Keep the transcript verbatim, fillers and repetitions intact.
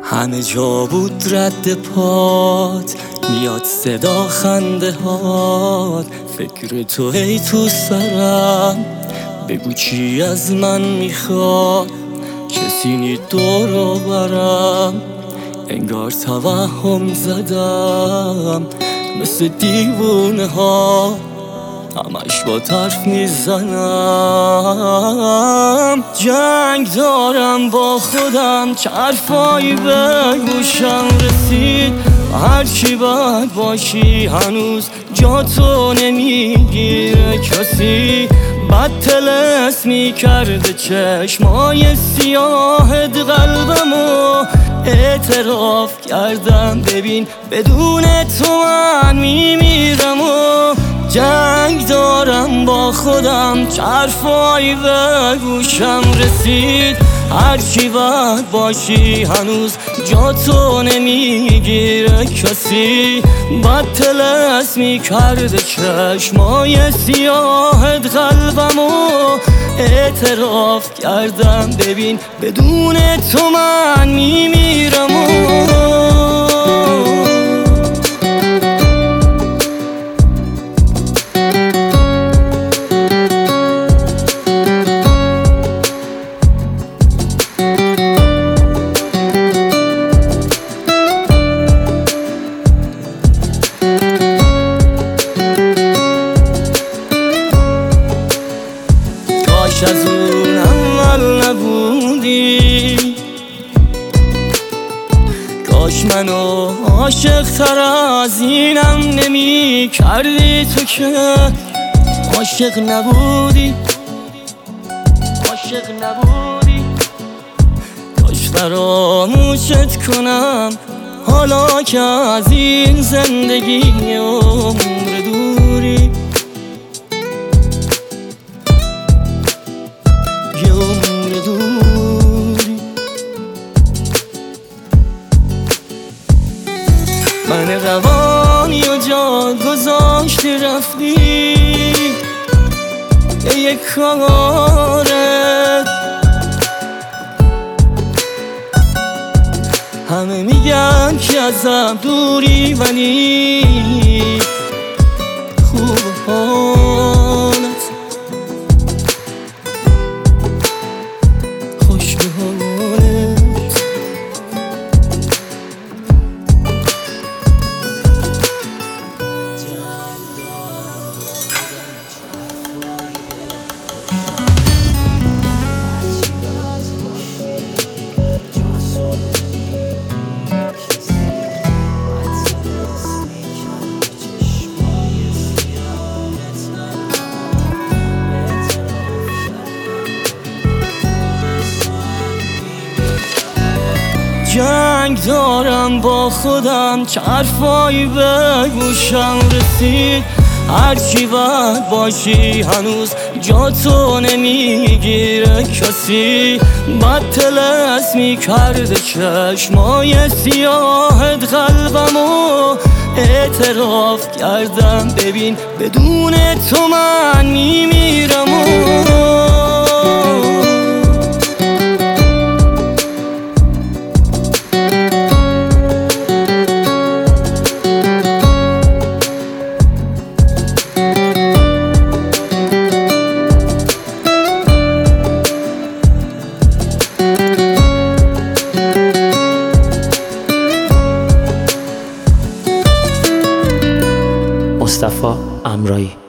همه جا بود رد پات، میاد صدا خنده هات، فکر تو هی تو سرم، بگو چی از من میخواد، کسی نی دورو برم، انگار توهم زدم مثل دیوونه ها، همش با طرف میزنم. جنگ دارم با خودم، چه حرفایی به گوشم رسید، هرچی باید باشی هنوز جا تو نمیگیره کسی، بد طلسم میکرده چشمای سیاهت قلبمو، اعتراف کردم ببین بدون تو من میمیرم و جنگ دارم با خودم، چه حرفایی به گوشم رسید، هرچی باید باشی هنوز جا تو نمیگیره کسی، بد طلسم میکرده چشمای سیاهت قلبمو، اعتراف کردم ببین بدون تو من میمیرم و کاش از اون اول نبودی، کاش منو عاشق تر از اینم نمی کردی، تو که عاشق نبودی، عاشق نبودی، کاش فراموشت کنم حالا که از این زندگی عمر دوری، من روانی و جا گذاشتی رفتی به یک کارت، همه میگن که ازم دوری ولی خوب حالت خوش به حالت. جنگ دارم با خودم، چه حرفایی به گوشم رسید، هرچی باید باشی هنوز جا تو نمیگیره کسی، بد طلسم میکرده چشمای سیاهت قلبمو، اعتراف کردم ببین بدون تو من میمیرم و مصطفی امرایی.